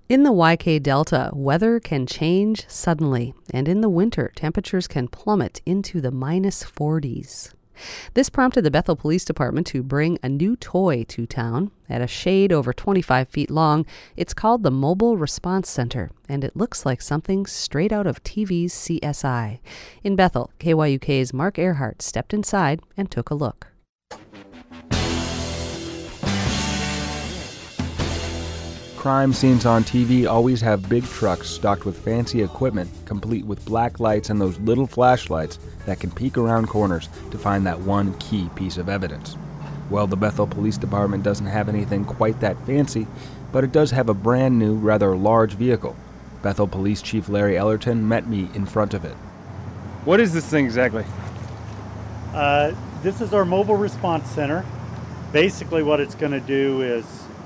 In the YK Delta, weather can change suddenly, and in the winter, temperatures can plummet into the -40s. This prompted the Bethel Police Department to bring a new toy to town. At a shade over 25 feet long, it's called the Mobile Response Center, and it looks like something straight out of TV's CSI. In Bethel, KYUK's Mark Earhart stepped inside and took a look. Crime scenes on TV always have big trucks stocked with fancy equipment, complete with black lights and those little flashlights that can peek around corners to find that one key piece of evidence. Well, the Bethel Police Department doesn't have anything quite that fancy, but it does have a brand new, rather large vehicle. Bethel Police Chief Larry Ellerton met me in front of it. What is this thing exactly? This is our Mobile Response Center. Basically what it's going to do is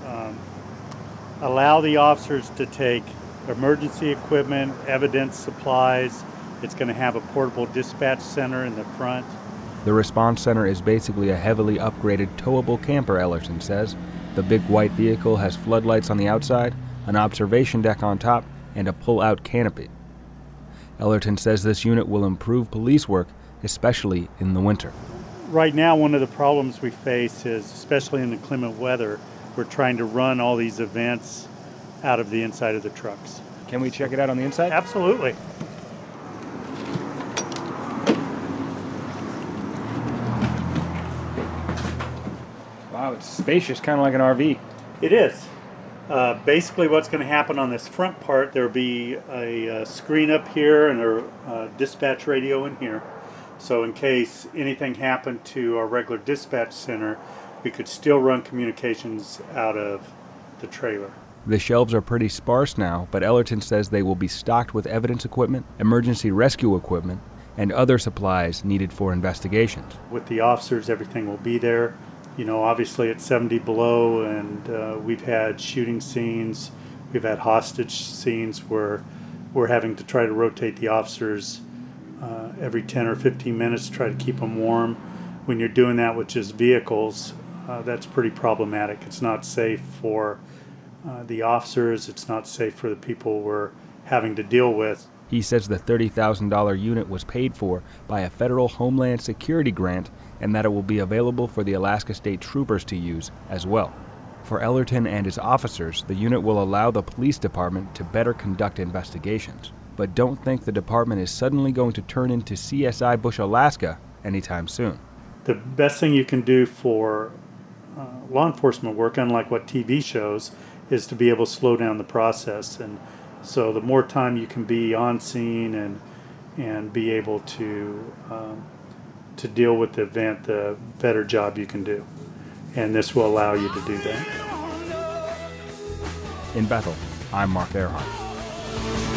allow the officers to take emergency equipment, evidence, supplies. It's going to have a portable dispatch center in the front. The response center is basically a heavily upgraded towable camper, Ellerton says. The big white vehicle has floodlights on the outside, an observation deck on top, and a pull-out canopy. Ellerton says this unit will improve police work, especially in the winter. Right now, one of the problems we face is, especially in the inclement weather, we're trying to run all these events out of the inside of the trucks. Can we check it out on the inside? Absolutely. Wow, it's spacious, kind of like an RV. It is. Basically what's going to happen on this front part, there'll be a screen up here and a dispatch radio in here. So in case anything happened to our regular dispatch center, we could still run communications out of the trailer. The shelves are pretty sparse now, but Ellerton says they will be stocked with evidence equipment, emergency rescue equipment, and other supplies needed for investigations. With the officers, everything will be there. You know, obviously it's 70 below, and we've had shooting scenes, we've had hostage scenes where we're having to try to rotate the officers every 10 or 15 minutes to try to keep them warm. When you're doing that with just vehicles, that's pretty problematic. It's not safe for the officers, it's not safe for the people we're having to deal with. He says the $30,000 unit was paid for by a federal Homeland Security grant and that it will be available for the Alaska State Troopers to use as well. For Ellerton and his officers, the unit will allow the police department to better conduct investigations. But don't think the department is suddenly going to turn into CSI Bush, Alaska anytime soon. The best thing you can do for law enforcement work, unlike what TV shows, is to be able to slow down the process. And so the more time you can be on scene and be able to deal with the event, the better job you can do. And this will allow you to do that. In Bethel, I'm Mark Earhart.